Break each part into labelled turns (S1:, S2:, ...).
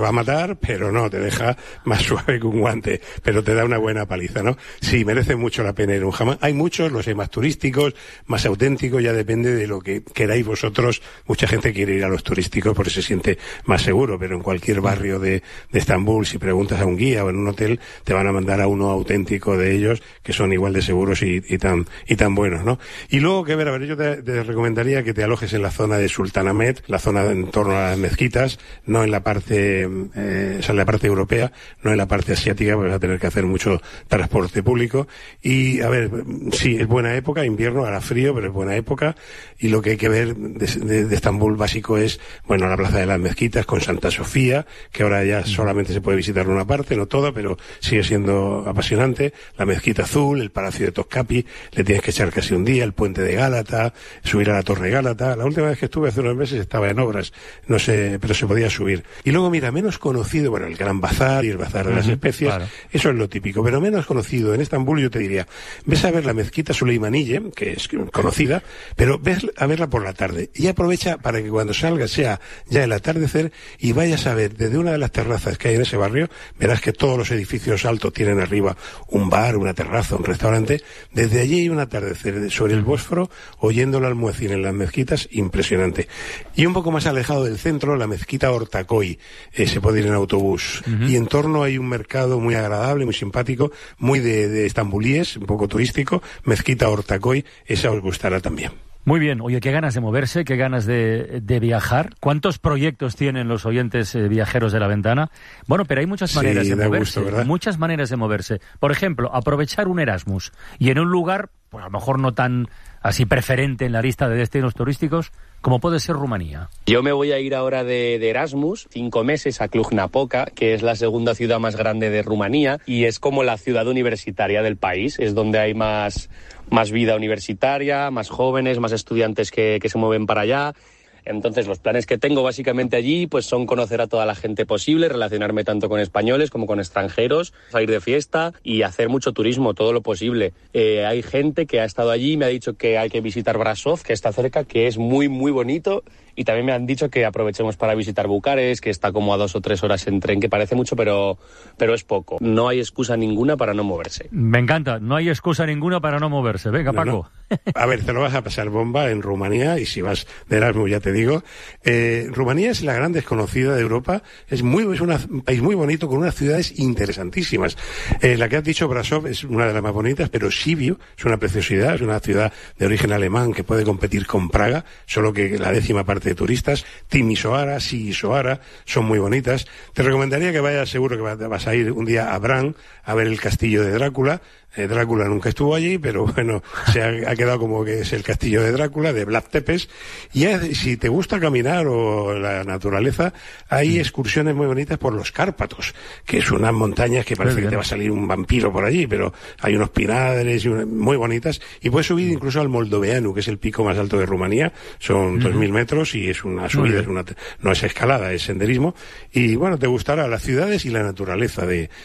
S1: va a matar, pero no, te deja más suave que un guante, pero te da una buena paliza, ¿no? Sí, merece mucho la pena ir a un hammam. Hay muchos, los hay más turísticos, más auténticos, ya depende de lo que queráis vosotros. Mucha gente quiere ir a los turísticos porque se siente más seguro, pero en cualquier barrio de Estambul, si preguntas a un guía o en un hotel, te van a mandar a uno auténtico de ellos, que son igual de seguros y tan buenos, ¿no? Y luego, a ver, yo te recomendaría que te alojes en la zona de Sultanahmet, la zona en torno a las mezquitas, no en la parte, en la parte europea, no en la parte asiática, porque vas a tener que hacer mucho transporte público. Y, a ver, sí, es buena época, invierno, hará frío, pero es buena época, y lo que hay que ver de Estambul básico es, bueno, la plaza de las mezquitas con Santa Sofía, que ahora ya solamente se puede visitar una parte, no toda, pero sigue siendo apasionante, la mezquita azul, el palacio de Topkapi, le tienes que echar casi un día, el puente de Gálata, subir a la torre Gálata. La última vez que estuve hace unos meses estaba en obras, no sé, pero se podía subir. Y luego, mira, menos conocido, bueno, el Gran Bazar y el Bazar de las Especias, claro, eso es lo típico, pero menos conocido en Estambul, yo te diría, ves a ver la mezquita Süleymaniyye, que es conocida, pero ves a verla por la tarde y aprovecha para que cuando salgas sea ya el atardecer y vayas a ver desde una de las terrazas que hay en ese barrio, verás que todos los edificios altos tienen arriba un bar, una terraza, un restaurante. Desde allí hay un atardecer sobre el Bósforo, oyéndolo al muezzin en las mezquitas, impresionante. Y un poco más alejado del centro, la mezquita Ortaköy, se puede ir en autobús. Y en torno hay un mercado muy agradable, muy simpático, muy de estambulíes, un poco turístico, mezquita Ortaköy, esa os gustará también.
S2: Muy bien. Oye, qué ganas de moverse, qué ganas de viajar. ¿Cuántos proyectos tienen los oyentes viajeros de La Ventana? Bueno, pero hay muchas maneras de moverse. Gusto, muchas maneras de moverse. Por ejemplo, aprovechar un Erasmus y en un lugar, pues a lo mejor no tan así preferente en la lista de destinos turísticos, como puede ser Rumanía.
S3: Yo me voy a ir ahora de Erasmus, 5 meses a Cluj-Napoca, que es la segunda ciudad más grande de Rumanía y es como la ciudad universitaria del país. Es donde hay más vida universitaria, más jóvenes, más estudiantes que se mueven para allá. Entonces, los planes que tengo básicamente allí pues son conocer a toda la gente posible, relacionarme tanto con españoles como con extranjeros, salir de fiesta y hacer mucho turismo, todo lo posible. Hay gente que ha estado allí y me ha dicho que hay que visitar Brasov, que está cerca, que es muy, muy bonito. Y también me han dicho que aprovechemos para visitar Bucarest, que está como a 2 o 3 horas en tren, que parece mucho, pero es poco. No hay excusa ninguna para no moverse.
S2: Me encanta, no hay excusa ninguna para no moverse. Venga, Paco.
S1: No. A ver, te lo vas a pasar bomba en Rumanía, y si vas de Erasmus, ya te digo. Rumanía es la gran desconocida de Europa. Es un país muy bonito, con unas ciudades interesantísimas. La que has dicho, Brasov, es una de las más bonitas, pero Sibiu es una preciosidad, es una ciudad de origen alemán que puede competir con Praga, solo que la 10ª parte de turistas. Timisoara, Sigisoara, son muy bonitas. Te recomendaría que vayas, seguro que vas a ir un día a Bran a ver el castillo de Drácula. Drácula nunca estuvo allí, pero bueno, se ha quedado como que es el castillo de Drácula, de Vlad Tepes. Y si te gusta caminar o la naturaleza, hay excursiones muy bonitas por los Cárpatos, que es unas montañas que parece que te va a salir un vampiro por allí, pero hay unos pinares muy bonitas, y puedes subir incluso al Moldoveanu, que es el pico más alto de Rumanía, son 2.000 metros y es una subida, no es escalada, es senderismo, y bueno, te gustará las ciudades y la naturaleza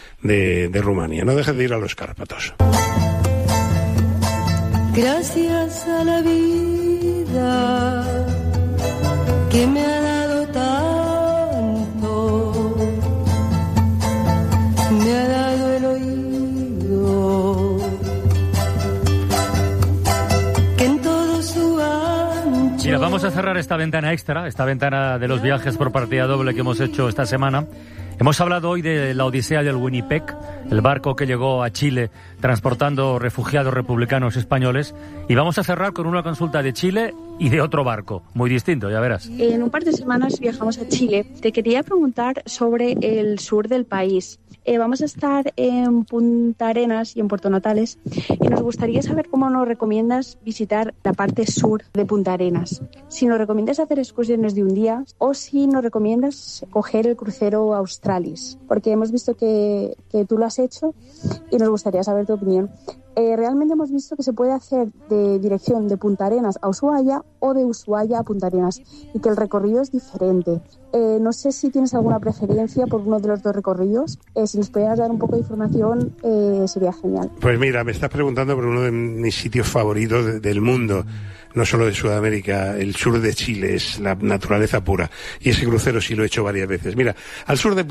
S1: de Rumanía. No dejes de ir a los Cárpatos.
S4: Gracias a la vida que me ha dado tanto, me ha dado el oído, que en todo su ancho...
S2: Mira, vamos a cerrar esta ventana extra, esta ventana de los viajes por partida doble que hemos hecho esta semana. Hemos hablado hoy de la odisea del Winnipeg, el barco que llegó a Chile transportando refugiados republicanos españoles, y vamos a cerrar con una consulta de Chile y de otro barco, muy distinto, ya verás.
S5: En un par de semanas viajamos a Chile. Te quería preguntar sobre el sur del país. Vamos a estar en Punta Arenas y en Puerto Natales, y nos gustaría saber cómo nos recomiendas visitar la parte sur de Punta Arenas. Si nos recomiendas hacer excursiones de un día o si nos recomiendas coger el crucero Australis, porque hemos visto que tú lo has hecho y nos gustaría saber tu opinión. Realmente hemos visto que se puede hacer de dirección de Punta Arenas a Ushuaia o de Ushuaia a Punta Arenas, y que el recorrido es diferente. No sé si tienes alguna preferencia por uno de los dos recorridos. Si nos pudieras dar un poco de información, sería genial.
S1: Pues mira, me estás preguntando por uno de mis sitios favoritos del mundo, no solo de Sudamérica. El sur de Chile es la naturaleza pura, y ese crucero sí lo he hecho varias veces. Mira, al sur de